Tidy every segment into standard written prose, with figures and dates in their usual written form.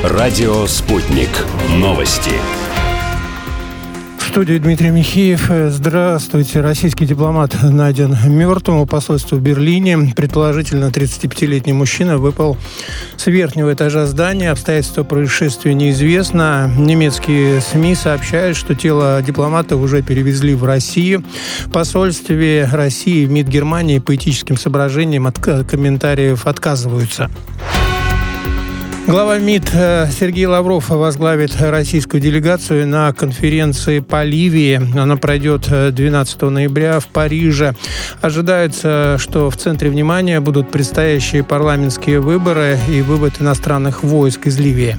Радио «Спутник». Новости. В студии Дмитрий Михеев. Здравствуйте. Российский дипломат найден мертвым у посольства в Берлине. Предположительно, 35-летний мужчина выпал с верхнего этажа здания. Обстоятельства происшествия неизвестно. Немецкие СМИ сообщают, что тело дипломата уже перевезли в Россию. В посольстве России в МИД Германии по этическим соображениям от комментариев отказываются. Глава МИД Сергей Лавров возглавит российскую делегацию на конференции по Ливии. Она пройдет 12 ноября в Париже. Ожидается, что в центре внимания будут предстоящие парламентские выборы и вывод иностранных войск из Ливии.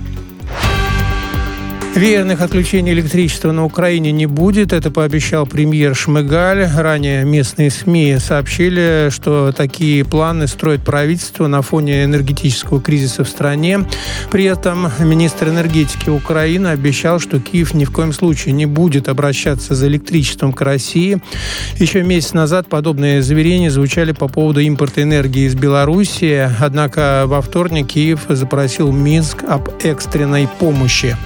Веерных отключений электричества на Украине не будет. Это пообещал премьер Шмыгаль. Ранее местные СМИ сообщили, что такие планы строит правительство на фоне энергетического кризиса в стране. При этом министр энергетики Украины обещал, что Киев ни в коем случае не будет обращаться за электричеством к России. Еще месяц назад подобные заверения звучали по поводу импорта энергии из Белоруссии. Однако во вторник Киев запросил Минск об экстренной помощи.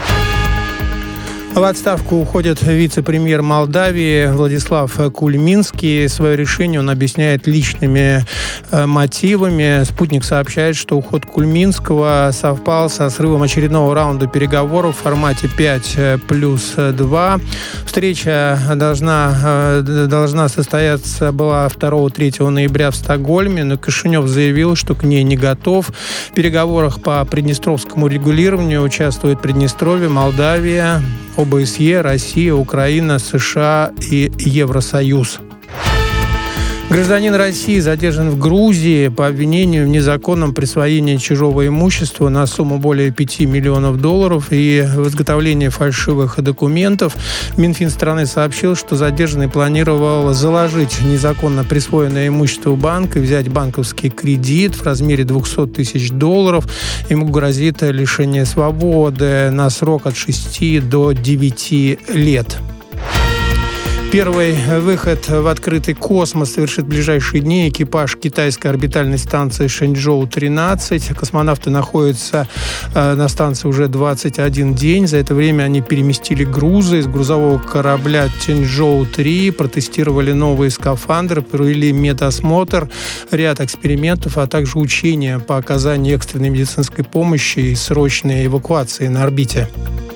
В отставку уходит вице-премьер Молдавии Владислав Кульминский. Свое решение он объясняет личными мотивами. «Спутник» сообщает, что уход Кульминского совпал со срывом очередного раунда переговоров в формате 5+2. Встреча должна состояться была 2-3 ноября в Стокгольме, но Кишинев заявил, что к ней не готов. В переговорах по приднестровскому регулированию участвуют Приднестровье, Молдавия, ОБСЕ, Россия, Украина, США и Евросоюз. Гражданин России задержан в Грузии по обвинению в незаконном присвоении чужого имущества на сумму более $5 миллионов и в изготовлении фальшивых документов. Минфин страны сообщил, что задержанный планировал заложить незаконно присвоенное имущество в банк и взять банковский кредит в размере $200 тысяч. Ему грозит лишение свободы на срок от 6 до 9 лет. Первый выход в открытый космос совершит в ближайшие дни экипаж китайской орбитальной станции Шэньчжоу-13. Космонавты находятся на станции уже 21 день. За это время они переместили грузы из грузового корабля Тяньчжоу-3, протестировали новые скафандры, провели медосмотр, ряд экспериментов, а также учения по оказанию экстренной медицинской помощи и срочной эвакуации на орбите.